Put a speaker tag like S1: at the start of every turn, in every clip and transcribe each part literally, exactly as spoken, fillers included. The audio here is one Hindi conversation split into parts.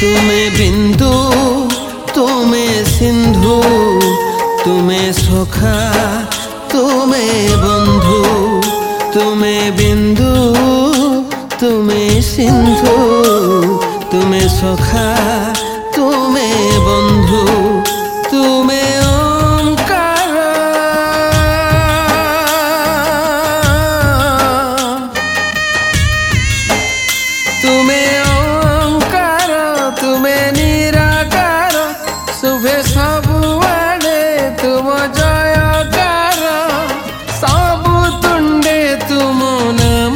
S1: तुमे बिंदु तुमे सिंधु तुमे सखा तुमे बंधु तुमे बिंदु तुमे सिंधु तुमे सखा तुमे बंधु तुमे ओंकार तुमे ओंकार तुमे निराकार शुभे सबुआडे तुम जयकार सबु तुंडे तुम नाम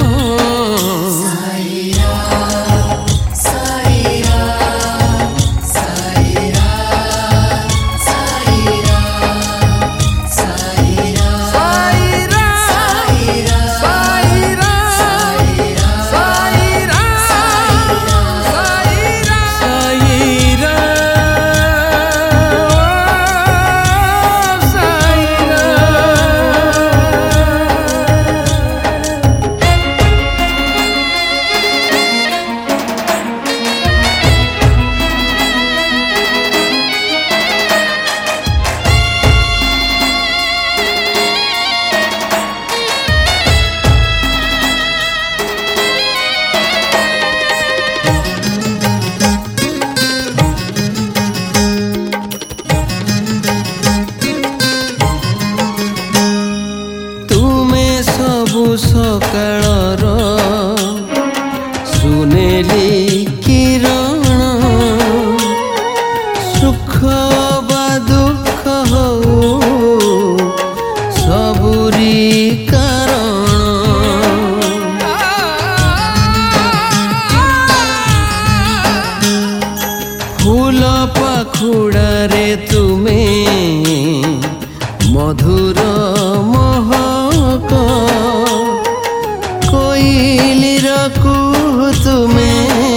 S1: सकाळर सुनेली किरण सुख बा दुख हो सबुरी कारण फूल पाखुड़ारे तुमे मधुर महक तुमे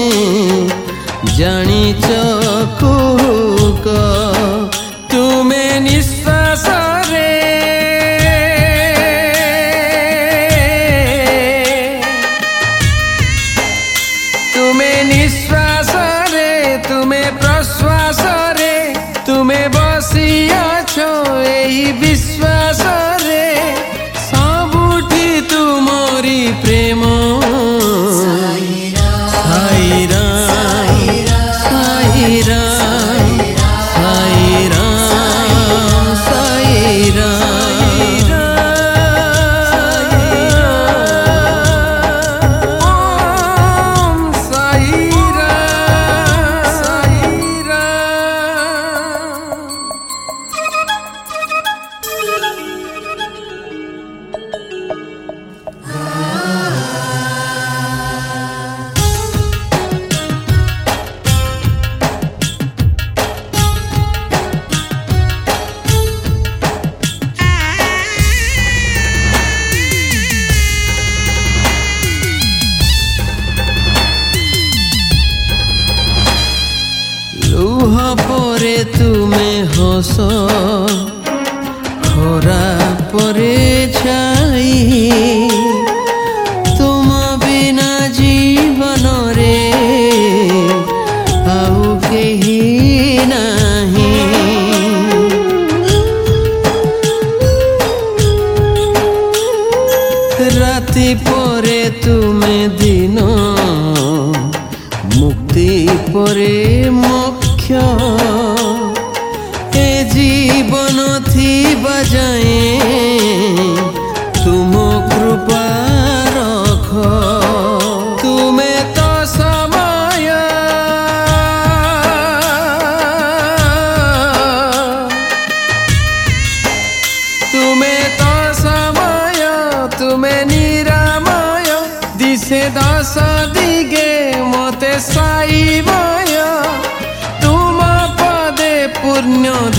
S1: जानिच कुहुक तुमे निश्वास रे तुमे निश्वास रे तुमे प्रश्वास रे तुमे बसी अछो एही विश्वास रे सबुठी तुमरी प्रेम लुह परे तुमे हस खरा परे छाई तुम बिना जीवन रे आउ केही नाही राति परे तुमे दिन मुक्ति परे मोक्ष ए जीवन थी बजाए तुम कृपा रख तुमे तो समय तुमे तो समय तुमे निरामय दिशे दश दिगे मते साईमय तुम पदे पुण्य